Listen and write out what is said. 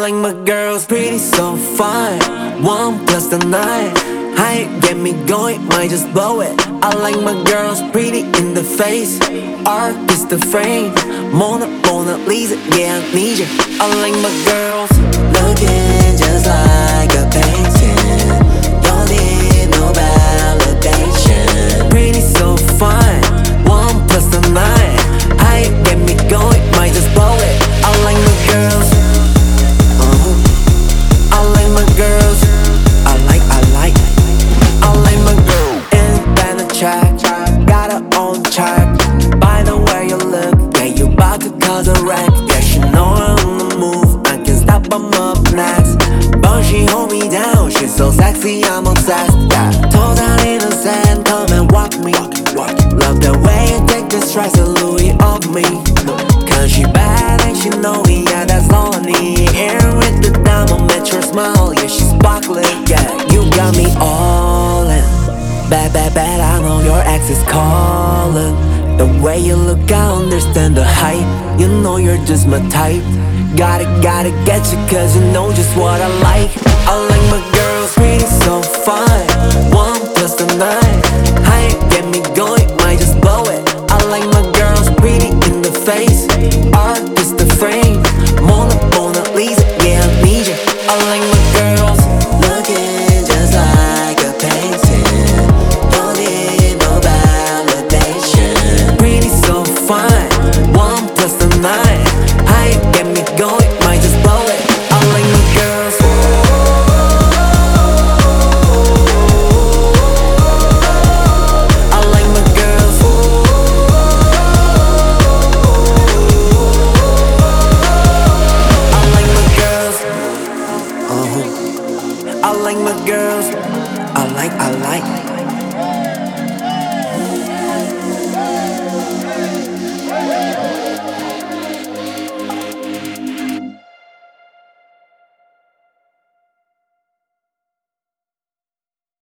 like my girls pretty, so fine. 1+9, height get me going, might just blow it. I like my girls pretty in the face, art is the frame. Mona Lisa, yeah, I need you. I like my girls looking just like a painting. Don't need no validation. Pretty, so fine. 1+9, height get me going, might just blow it. I like my girls. I like my girls. I like my girl. Independent track, got her own track. By the way you look, yeah, you bout to cause a wreck. Yeah, she know I'm on the move, I can't stop, I'm up next. But she hold me down, she's so sexy, I'm obsessed. Yeah, total innocent, come and walk me. Love the way you take the stress of Louis off me. Cause she bad and she know me, yeah, that's all I need. Here with the diamond, metro smile, yeah, she's sparkling. Yeah, you got me all in. Bad, I know your ex is calling. The way you look, I understand the hype. You know you're just my type. Gotta get you cause you know just what I like. I like my girls pretty, so fine. 1+9, height get me going, might just blow it. I like my girls pretty in the face, art is the frame. Mona Lisa, yeah, I need you. I like my girls looking just like a painting. Don't need no validation. Pretty, so fine. 1+9, height get me going, might just blow it. I like my girls. I like my girls. I like my girls. I like my girls. I like.